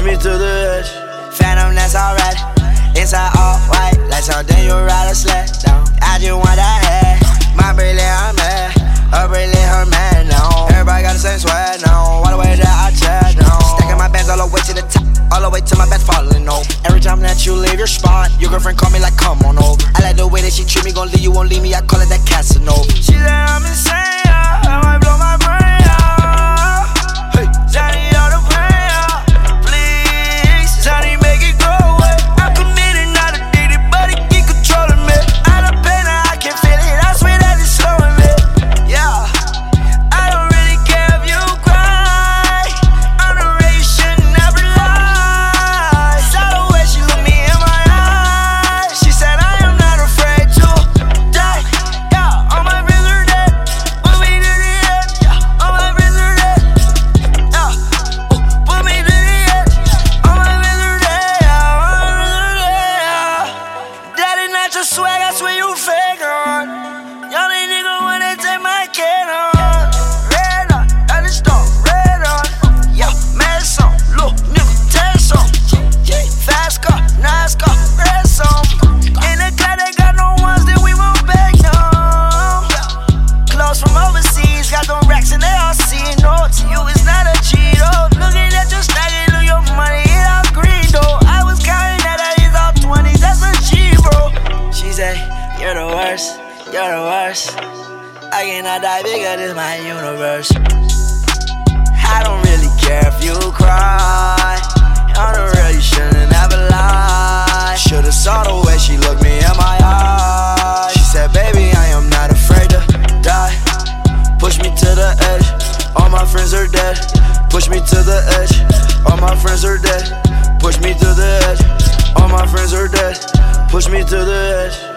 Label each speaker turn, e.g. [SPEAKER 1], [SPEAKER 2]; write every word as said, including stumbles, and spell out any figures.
[SPEAKER 1] me to the edge.
[SPEAKER 2] Phantom, that's alright. Inside all white, like something you ride a sled down. I just want that head. My bracelet, I'm mad. Her bracelet, her man, no. Everybody got the same swag, no. All the way that I chat, no. Stacking my bands all the way to the top, all the way to my bed falling over. Every time that you leave your spot, your girlfriend call me like, come on over. I like the way that she treat me, gon' leave you, won't leave me. I call it that Casanova. She said I'm insane, yeah. I might blow my brain out. Hey, Johnny, all the pain out. Please, Johnny, make it go away. I'm committed, not addicted, but it keep controlling me. Out of pain, I can feel it. I swear that it's slowing me. Yeah, I don't really care if you cry. I'm the way you should never lie. Saw the way she looked me in my eyes. She said I am not afraid to die. Yeah, all my friends are dead. Put me to the edge. Yeah, all my friends are dead. Yeah, put me to the edge. All my friends are dead. Yeah, all my friends are dead. Yeah. That is not your swag, I swear you fake on. Y'all ain't nigga wanna take my kid on. Red on, that is stone, red on. Yeah, mad song, look, nigga, test on. Fast car, nice car, red song. In the car, they got no ones, then we won't beg them. Clothes from overseas, got them racks and they all see. No, to you it's not a Cheeto. Looking at your stacking, look your money, it all green though. I was counting that I is all twenties, that's a G, bro. She say, you're the worst, you're the worst. I cannot die bigger, this my universe. I don't really care if you cry. On the real, you shouldn't ever lie. Should've saw the way she looked me in my eyes. She said, baby, I am not afraid to die. Push me to the edge, all my friends are dead. Push me to the edge, all my friends are dead. Push me to the edge, all my friends are dead. Push me to the edge.